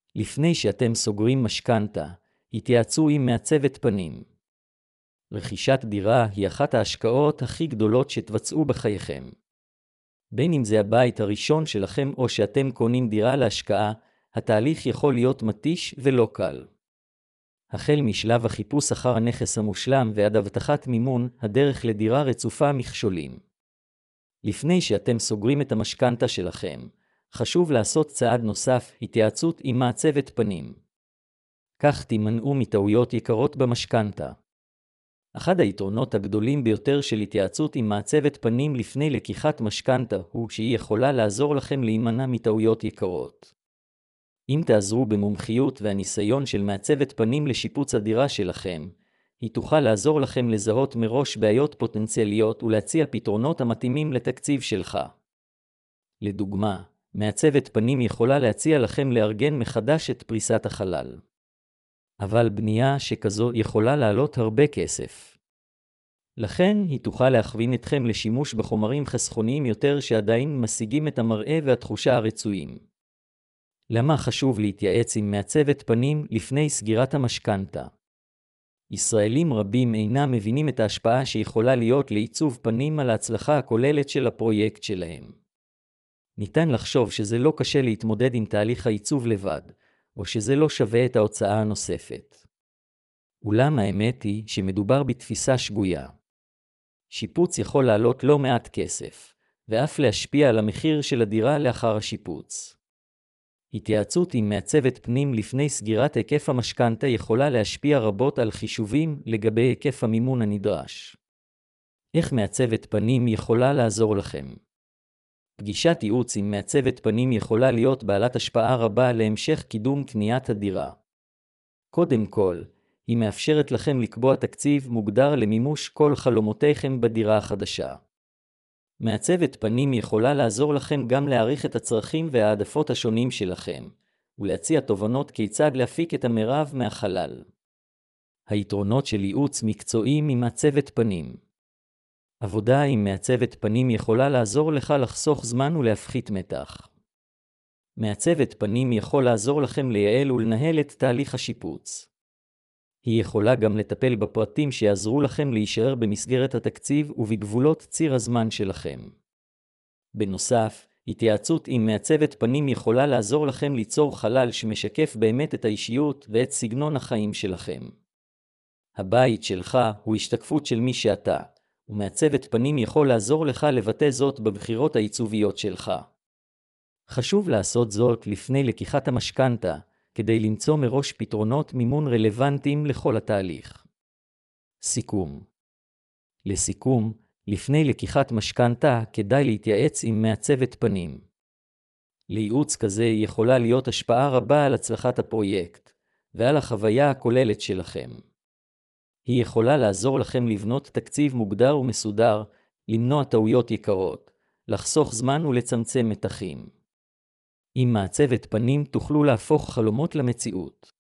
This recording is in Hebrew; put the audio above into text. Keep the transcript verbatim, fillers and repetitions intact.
לפני שאתם סוגרים משכנתה, התייעצו עם מעצבת פנים. רכישת דירה היא אחת ההשקעות הכי גדולות שתבצעו בחייכם. בין אם זה הבית הראשון שלכם או שאתם קונים דירה להשקעה, התהליך יכול להיות מתיש ולא קל. החל משלב החיפוש אחר הנכס המושלם ועד הבטחת מימון, הדרך לדירה רצופה מכשולים. לפני שאתם סוגרים את המשכנתה שלכם, חשוב לעשות צעד נוסף, התייעצות עם מעצבת פנים. כך תימנעו מטעויות יקרות במשכנתה. אחד היתרונות הגדולים ביותר של התייעצות עם מעצבת פנים לפני לקיחת משכנתה הוא שהיא יכולה לעזור לכם להימנע מטעויות יקרות. אם תעזרו במומחיות והניסיון של מעצבת פנים לשיפוץ הדירה שלכם, היא תוכל לעזור לכם לזהות מראש בעיות פוטנציאליות ולהציע פתרונות המתאימים לתקציב שלך. לדוגמה, מעצבת פנים יכולה להציע לכם לארגן מחדש את פריסת החלל. אבל בנייה שכזו יכולה לעלות הרבה כסף. לכן היא תוכל להכווין אתכם לשימוש בחומרים חסכוניים יותר שעדיין משיגים את המראה והתחושה הרצויים. למה חשוב להתייעץ עם מעצבת פנים לפני סגירת המשכנתה? ישראלים רבים אינם מבינים את ההשפעה שיכולה להיות לעיצוב פנים על ההצלחה הכוללת של הפרויקט שלהם. ניתן לחשוב שזה לא קשה להתמודד עם תהליך העיצוב לבד, או שזה לא שווה את ההוצאה הנוספת. אולם האמת היא שמדובר בתפיסה שגויה. שיפוץ יכול לעלות לא מעט כסף, ואף להשפיע על המחיר של הדירה לאחר השיפוץ. התייעצות עם מעצבת פנים לפני סגירת היקף המשכנתה יכולה להשפיע רבות על חישובים לגבי היקף המימון הנדרש. איך מעצבת פנים יכולה לעזור לכם? פגישת ייעוץ עם מעצבת פנים יכולה להיות בעלת השפעה רבה להמשך קידום קניית הדירה. קודם כל, היא מאפשרת לכם לקבוע תקציב מוגדר למימוש כל חלומותיכם בדירה החדשה. מעצבת פנים יכולה לעזור לכם גם להעריך את הצרכים והעדפות השונים שלכם, ולהציע תובנות כיצד להפיק את המרב מהחלל. היתרונות של ייעוץ מקצועי עם מעצבת פנים. עבודה עם מעצבת פנים יכולה לעזור לך לחסוך זמן ולהפחית מתח. מעצבת פנים יכול לעזור לכם לייעל ולנהל את תהליך השיפוץ. היא יכולה גם לטפל בפרטים שיעזרו לכם להישאר במסגרת התקציב ובגבולות ציר הזמן שלכם. בנוסף, התייעצות עם מעצבת פנים יכולה לעזור לכם ליצור חלל שמשקף באמת את האישיות ואת סגנון החיים שלכם. הבית שלך הוא השתקפות של מי שאתה, ומעצבת פנים יכול לעזור לך לבטא זאת בבחירות העיצוביות שלך. חשוב לעשות זאת לפני לקיחת המשכנתה, כדי למצוא מראש פתרונות מימון רלוונטיים לכל התהליך. סיכום. לסיכום, לפני לקיחת משכנתה כדאי להתייעץ עם מעצבת פנים. לייעוץ כזה יכולה להיות השפעה רבה על הצלחת הפרויקט, ועל החוויה הכוללת שלכם. היא יכולה לעזור לכם לבנות תקציב מוגדר ומסודר, למנוע טעויות יקרות, לחסוך זמן ולצמצם מתחים. עם מעצבת פנים תוכלו להפוך חלומות למציאות.